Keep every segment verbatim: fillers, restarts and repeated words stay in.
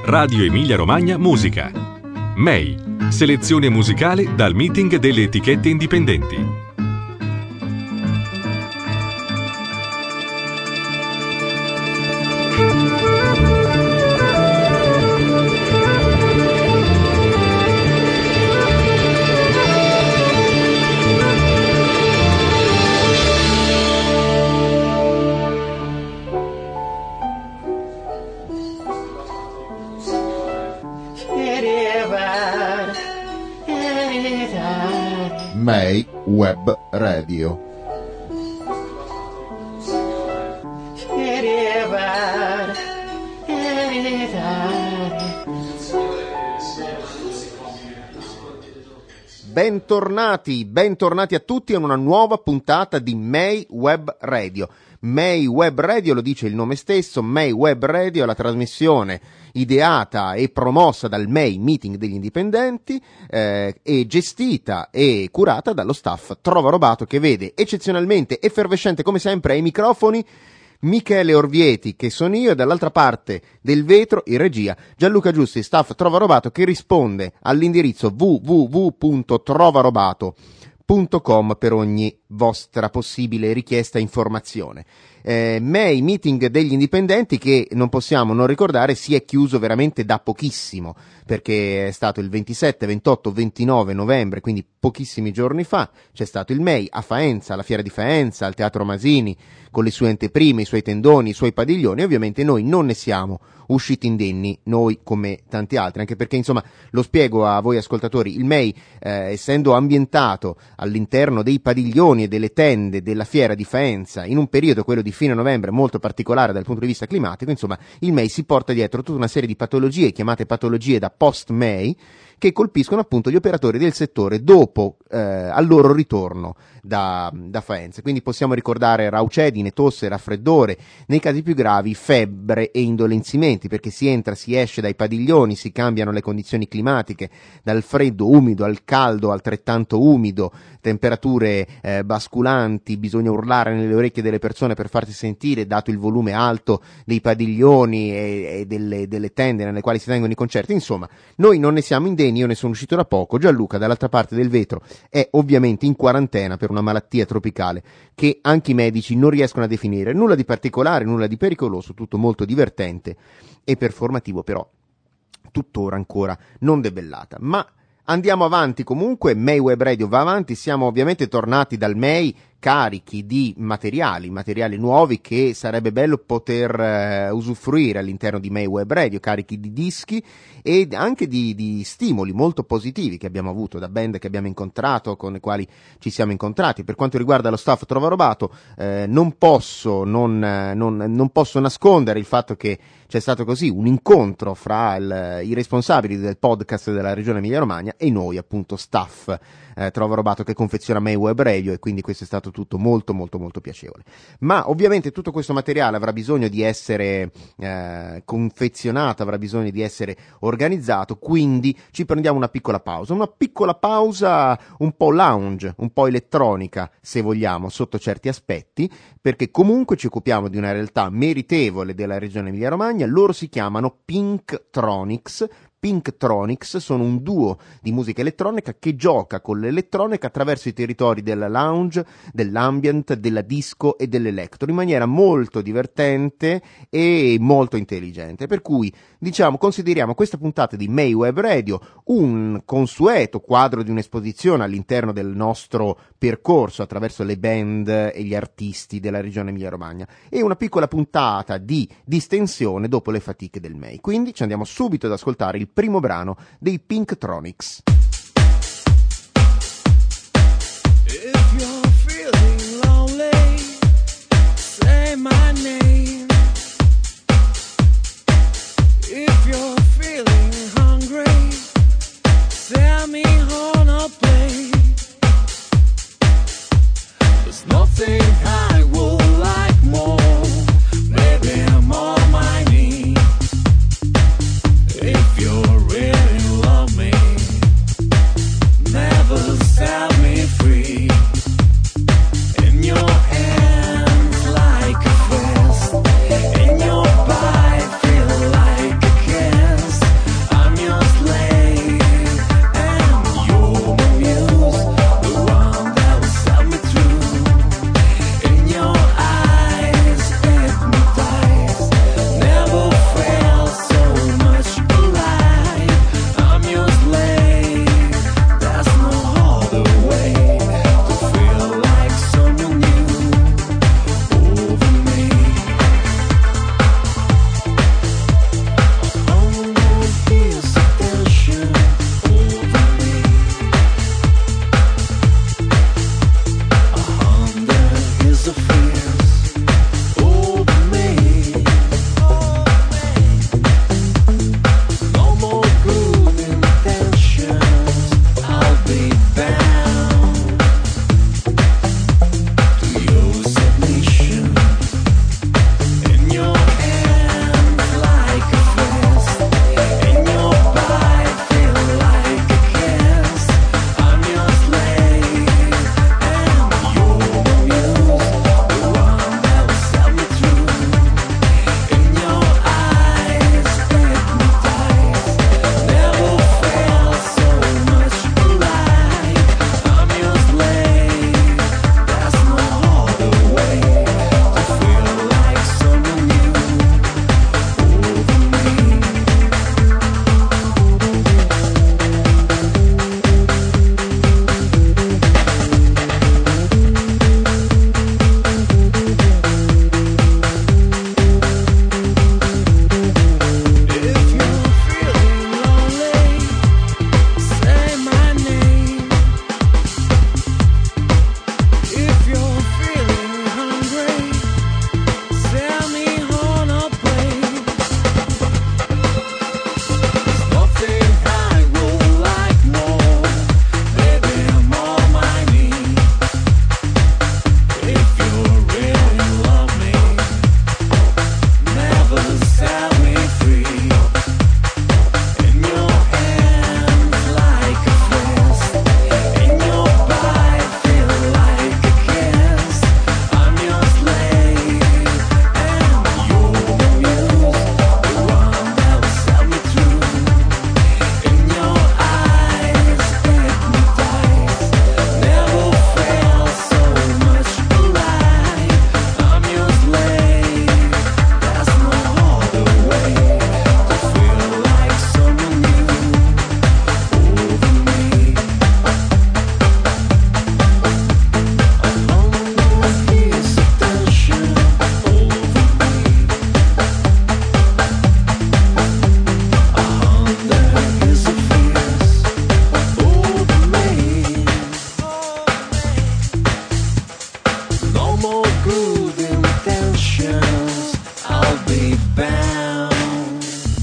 Radio Emilia Romagna Musica. M E I, selezione musicale dal meeting delle etichette indipendenti. M E I Web Radio. Bentornati, bentornati a tutti a una nuova puntata di M E I Web Radio. M E I Web Radio lo dice il nome stesso, M E I Web Radio è la trasmissione ideata e promossa dal M E I Meeting degli Indipendenti eh, e gestita e curata dallo staff Trova Robato, che vede eccezionalmente effervescente come sempre ai microfoni Michele Orvieti, che sono io, e dall'altra parte del vetro in regia Gianluca Giussi, staff Trova Robato, che risponde all'indirizzo w w w punto trovarobato punto com per ogni vostra possibile richiesta e informazione. Eh, M E I Meeting degli Indipendenti, che non possiamo non ricordare si è chiuso veramente da pochissimo, perché è stato il ventisette, ventotto, ventinove novembre, quindi pochissimi giorni fa. C'è stato il M E I a Faenza, alla Fiera di Faenza, al Teatro Masini, con le sue anteprime, i suoi tendoni, i suoi padiglioni. Ovviamente noi non ne siamo usciti indenni, noi come tanti altri, anche perché, insomma, lo spiego a voi ascoltatori, il M E I, eh, essendo ambientato all'interno dei padiglioni e delle tende della Fiera di Faenza, in un periodo, quello di fine novembre, molto particolare dal punto di vista climatico, insomma, il M E I si porta dietro tutta una serie di patologie, chiamate patologie da post-M E I, che colpiscono appunto gli operatori del settore dopo eh, al loro ritorno da, da Faenza. Quindi possiamo ricordare raucedine, tosse, raffreddore, nei casi più gravi febbre e indolenzimenti, perché si entra, si esce dai padiglioni, si cambiano le condizioni climatiche, dal freddo umido al caldo altrettanto umido, temperature eh, basculanti, bisogna urlare nelle orecchie delle persone per farsi sentire, dato il volume alto dei padiglioni e, e delle, delle tende nelle quali si tengono i concerti. Insomma, noi non ne siamo indegni. Io ne sono uscito da poco. Gianluca, dall'altra parte del vetro, è ovviamente in quarantena per una malattia tropicale che anche i medici non riescono a definire. Nulla di particolare, nulla di pericoloso, tutto molto divertente e performativo, però tuttora ancora non debellata. Ma andiamo avanti comunque, M E I Web Radio va avanti, siamo ovviamente tornati dal M E I carichi di materiali, materiali nuovi che sarebbe bello poter eh, usufruire all'interno di M E I Web Radio, carichi di dischi e anche di, di stimoli molto positivi che abbiamo avuto da band che abbiamo incontrato, con i quali ci siamo incontrati. Per quanto riguarda lo staff Trova Robato, eh, non posso non, non, non posso nascondere il fatto che c'è stato così un incontro fra il, i responsabili del podcast della regione Emilia Romagna e noi, appunto, staff eh, Trova Robato, che confeziona M E I Web Radio, e quindi questo è stato tutto molto molto molto piacevole. Ma ovviamente tutto questo materiale avrà bisogno di essere eh, confezionato, avrà bisogno di essere organizzato, quindi ci prendiamo una piccola pausa, una piccola pausa un po' lounge, un po' elettronica, se vogliamo, sotto certi aspetti, perché comunque ci occupiamo di una realtà meritevole della regione Emilia Romagna. Loro si chiamano Pinktronics. Pinktronics sono un duo di musica elettronica che gioca con l'elettronica attraverso i territori della lounge, dell'ambient, della disco e dell'electro in maniera molto divertente e molto intelligente. Per cui, diciamo, consideriamo questa puntata di M E I Web Radio un consueto quadro di un'esposizione all'interno del nostro percorso attraverso le band e gli artisti della regione Emilia Romagna, e una piccola puntata di distensione dopo le fatiche del M E I. Quindi ci andiamo subito ad ascoltare il primo brano dei Pinktronics. If you're feeling lonely, say my name. If you're feeling hungry, send me on a plate. There's nothing I would like more, maybe I'm on my knees. If you really love me, bound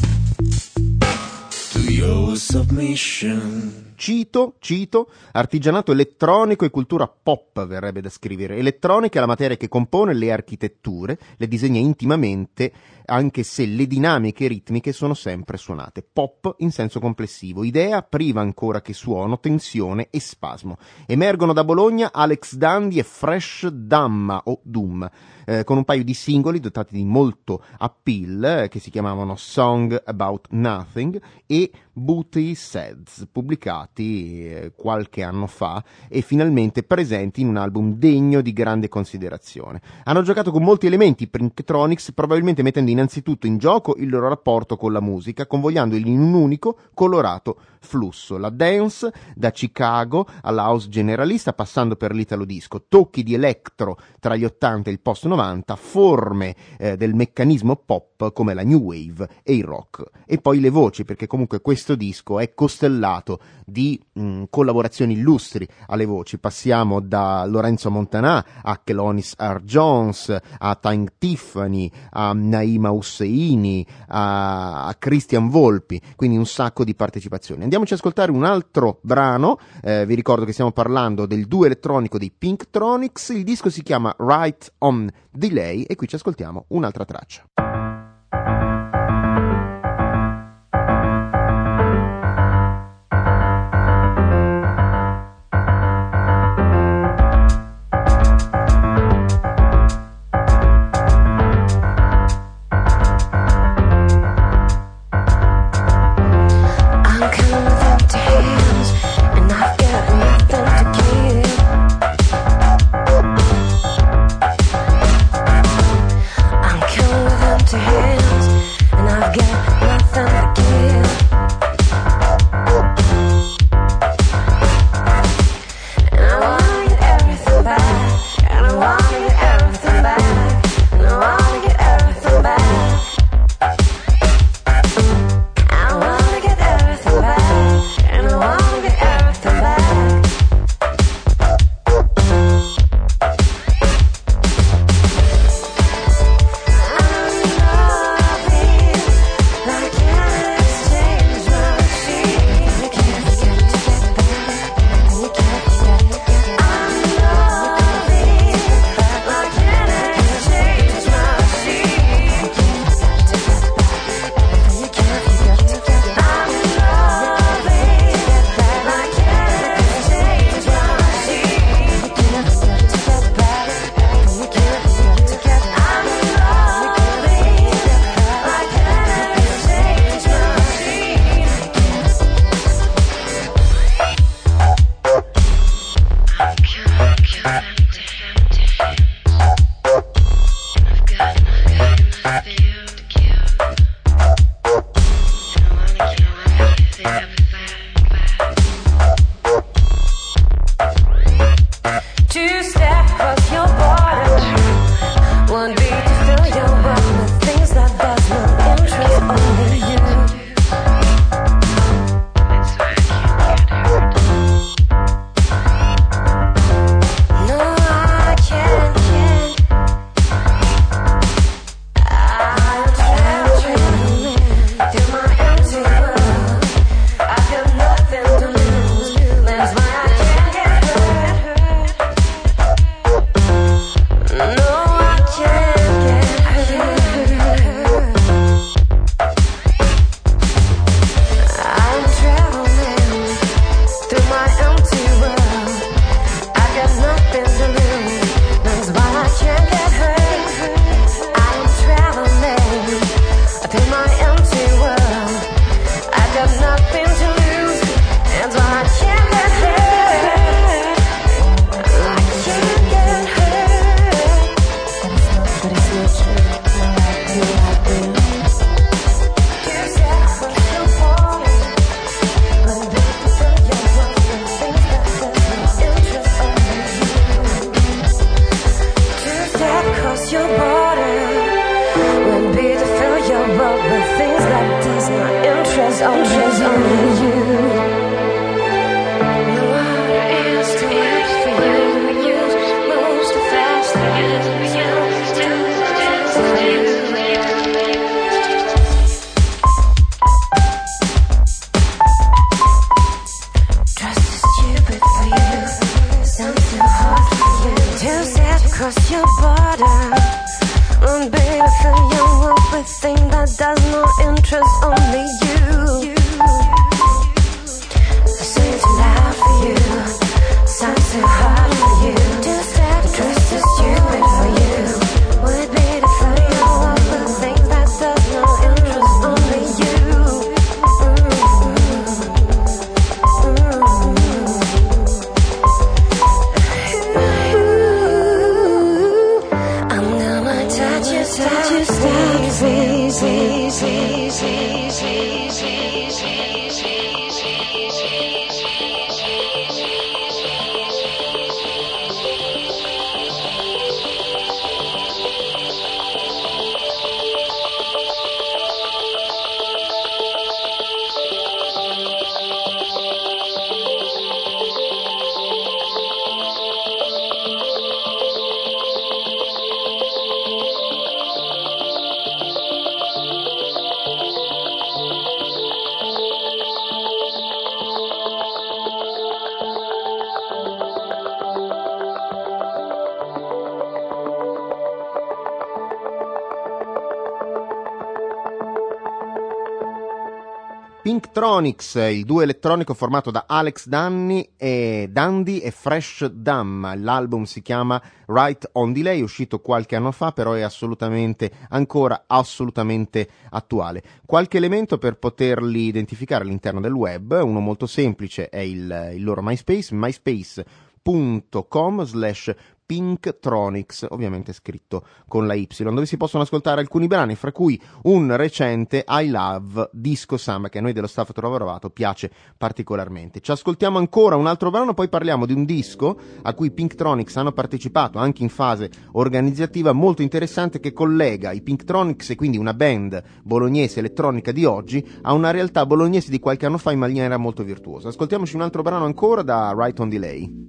to your submission. Cito, cito, artigianato elettronico e cultura pop verrebbe da scrivere. Elettronica è la materia che compone le architetture, le disegna intimamente, anche se le dinamiche ritmiche sono sempre suonate. Pop in senso complessivo, idea priva ancora che suono, tensione e spasmo. Emergono da Bologna Alex Dandi e Fresh Damma o Doom, eh, con un paio di singoli dotati di molto appeal, eh, che si chiamavano Song About Nothing e Booty Seds, pubblicati eh, qualche anno fa e finalmente presenti in un album degno di grande considerazione. Hanno giocato con molti elementi Pinktronics, probabilmente mettendo innanzitutto in gioco il loro rapporto con la musica, convogliandoli in un unico colorato flusso. La dance, da Chicago alla house generalista, passando per l'italo disco, tocchi di electro tra gli ottanta e il post novanta, forme eh, del meccanismo pop come la new wave e il rock. E poi le voci, perché comunque questo disco è costellato di mh, collaborazioni illustri alle voci. Passiamo da Lorenzo Montanà a Kelonis R. Jones, a Tank Tiffany, a Naima Husseini, a, a Christian Volpi, quindi un sacco di partecipazioni. Andiamoci ad ascoltare un altro brano, eh, vi ricordo che stiamo parlando del duo elettronico dei Pinktronics, il disco si chiama Right on Delay e qui ci ascoltiamo un'altra traccia. Pinktronics, il duo elettronico formato da Alex Danny e Dandy e Fresh Dam. L'album si chiama Right on Delay, è uscito qualche anno fa, però è assolutamente, ancora assolutamente attuale. Qualche elemento per poterli identificare all'interno del web, uno molto semplice è il, il loro MySpace, myspace.com slash Pinktronics, ovviamente scritto con la Y, dove si possono ascoltare alcuni brani, fra cui un recente I Love Disco Samba, che a noi dello staff Trovarovato piace particolarmente. Ci ascoltiamo ancora un altro brano, poi parliamo di un disco a cui Pinktronics hanno partecipato anche in fase organizzativa, molto interessante, che collega i Pinktronics, e quindi una band bolognese elettronica di oggi, a una realtà bolognese di qualche anno fa in maniera molto virtuosa. Ascoltiamoci un altro brano ancora da Right on Delay.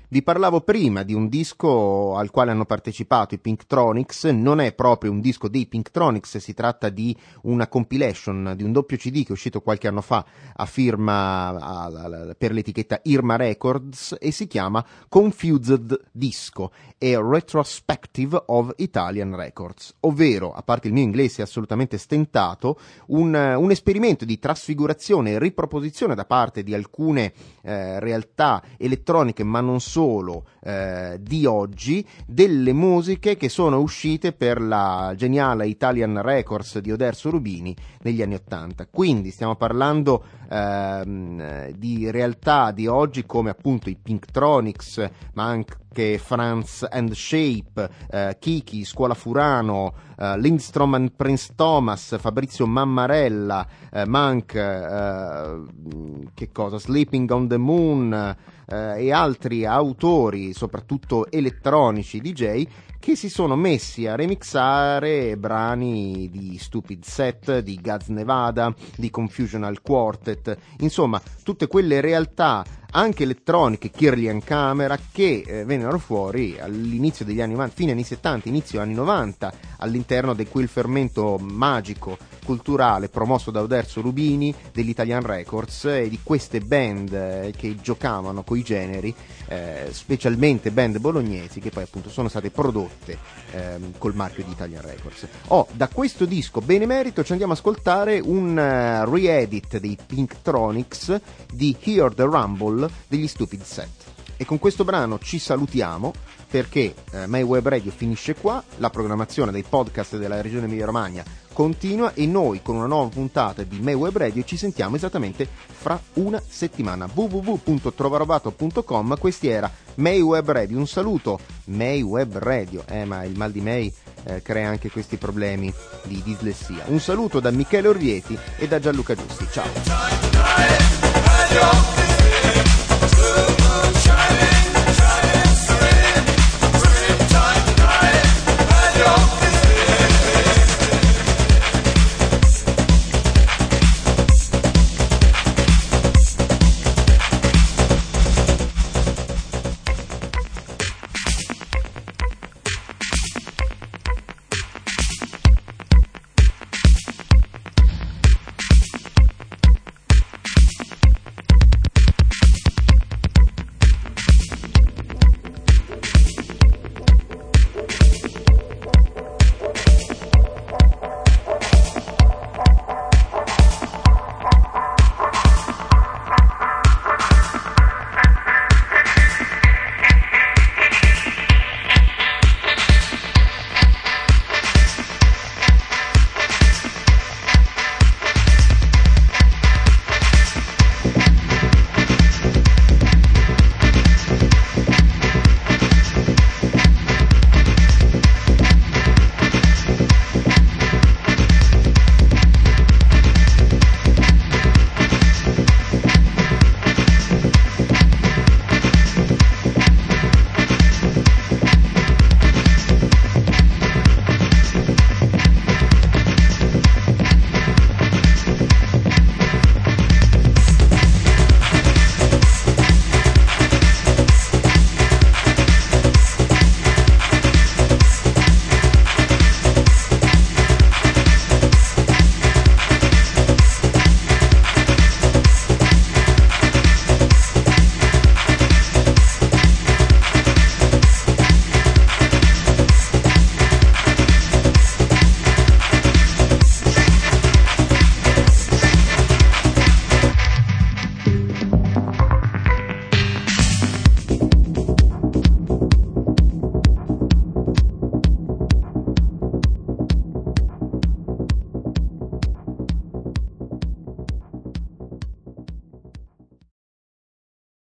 Vi parlavo prima di un disco al quale hanno partecipato i Pinktronics, non è proprio un disco dei Pinktronics, si tratta di una compilation, di un doppio C D che è uscito qualche anno fa a firma a, a, per l'etichetta Irma Records e si chiama Confused Disco, e Retrospective of Italian Records, ovvero, a parte il mio inglese assolutamente stentato, un, un esperimento di trasfigurazione e riproposizione da parte di alcune eh, realtà elettroniche, ma non solo, eh, di oggi, delle musiche che sono uscite per la geniale Italian Records di Oderzo Rubini negli anni Ottanta. Quindi stiamo parlando ehm, di realtà di oggi come appunto i Pinktronics, ma anche Franz and Shape, eh, Kiki, Scuola Furano, eh, Lindstrom and Prince Thomas, Fabrizio Mammarella, eh, Monk, eh, che cosa, Sleeping on the Moon, eh, e altri autori, soprattutto elettronici D J, che si sono messi a remixare brani di Stupid Set, di Gaz Nevada, di Confusional Quartet, insomma tutte quelle realtà anche elettroniche, Kirlian Camera, che eh, vennero fuori all'inizio degli anni novanta, fine anni settanta, inizio anni novanta, all'interno di quel fermento magico culturale promosso da Oderzo Rubini dell'Italian Records e di queste band eh, che giocavano coi generi, eh, specialmente band bolognesi che poi appunto sono state prodotte eh, col marchio di Italian Records. Oh, da questo disco benemerito ci andiamo a ascoltare un uh, re-edit dei Pinktronics di Hear the Rumble degli Stupid Set. E con questo brano ci salutiamo, perché eh, My Web Radio finisce qua, la programmazione dei podcast della regione Emilia-Romagna continua e noi con una nuova puntata di My Web Radio ci sentiamo esattamente fra una settimana. w w w punto trovarovato punto com. Questi era My Web Radio. Un saluto, My Web Radio, eh ma il mal di May eh, crea anche questi problemi di dislessia. Un saluto da Michele Orvieti e da Gianluca Giusti. Ciao.